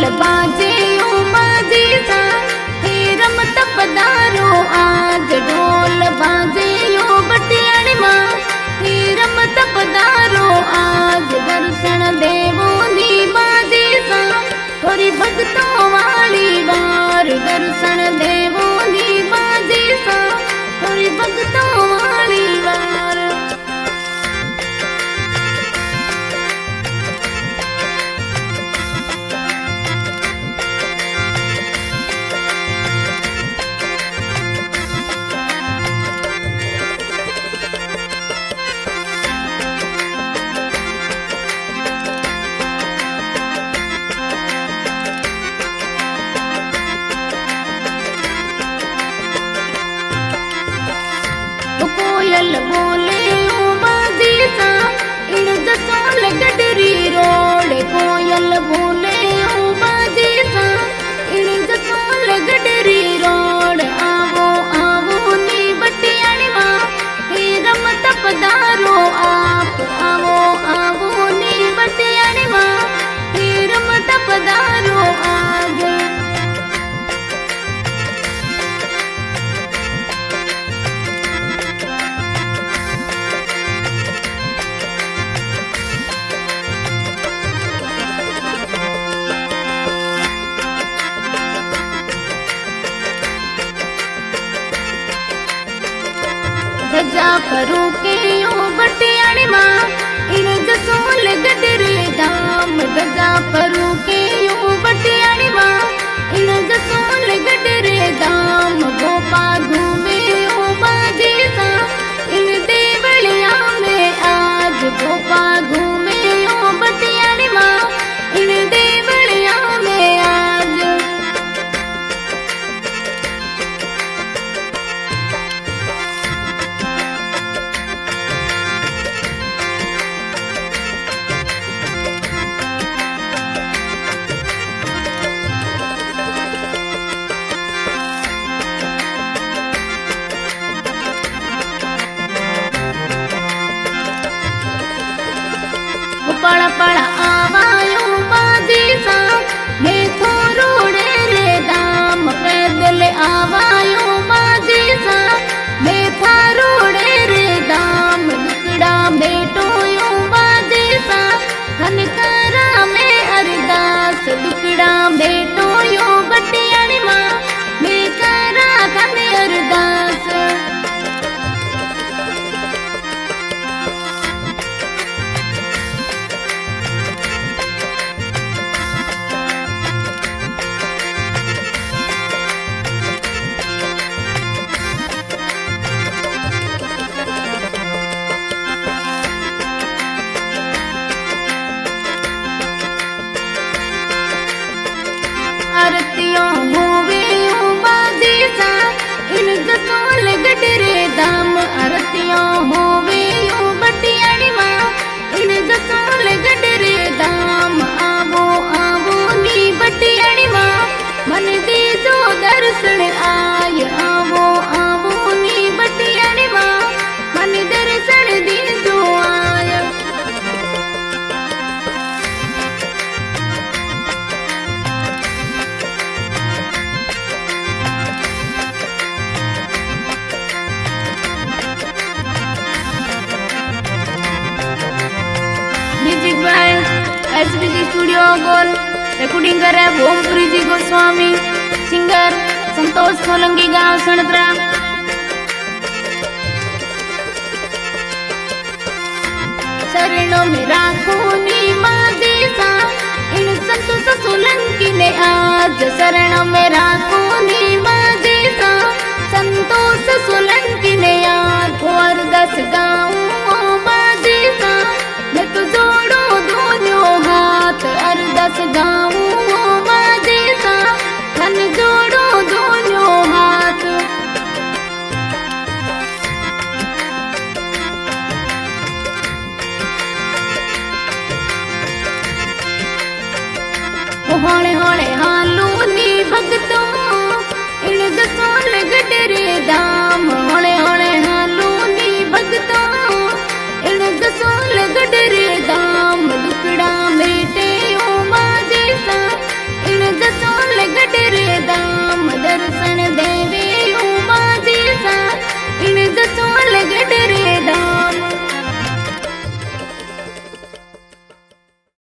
बाजे ओ बाजे सा हे रमत पधारो आज ढोल बाजे ओ बटियाणी माँ हे रमत पधारो आज दर्शन देवो नी बाजे सा थोड़ी भक्तों वाली बार दर्शन देवो नी बाजे सा थोड़ी भक्तों वाली बार। कोयल बोले ओ बाजी सा इन जसोल गडरी रोड कोयल बोले ओ बाजी सा इन जसोल गडरी रोड आवो आवो नी बटियाणी माँ हे रमत पधारो आप आवो आवो नी बटियाणी माँ हे रमत पधारो आज। गजा परू के यो बटियाणी माँ इन जसोल गडरे धाम गजा परू के यो बटियाणी माँ इन जसोल गडरे धाम गोपा घूमे ओ बाजे सा इन देवलिया में आज गोपा घूमे ओ बटियाणी माँ इन देवलिया में आज। पड़ा पड़ा आवायो बाजी सा मैं थोरोड़े रे दाम पैदल आवायो बाजी सा मैं थारोड़े रे दाम दुकड़ा बेटो यो बाजी सा खनकारा में अरदास दुकड़ा बेटो यो बटियाणी माँ मैं करा खन अरदास। आरतियों होवे ओ बाजी सा इन जसोल गडरे दाम आरतियों होवे ओ बटियाणी माँ इन जसोल गडरे दाम आवो आवो नी बटियाणी माँ मन दे जो दर्शन आय आवो आवो नी बटियाणी माँ मन दर्शन दे जो आय। म्यूजिक बाय एसबीसी स्टूडियो गोल रिकॉर्डिंग करे भोमपुरी जी गोस्वामी सिंगर संतोष सोलंकी गांव सणत्रा। शरणों में राखो नी बाजी सा इन संतोष सोलंकी ने आज शरणों में राखो नी बाजी सा संतोष सोलंकी ने आज अरदास गाऊं बाजी सा मैं तो जोड़ो दोनों हाथ अरदास गाऊं बाजी सा खन जोड़ो दोनों हाथ। होले होले हालू नी भगतों इन जसोल गडरे दाम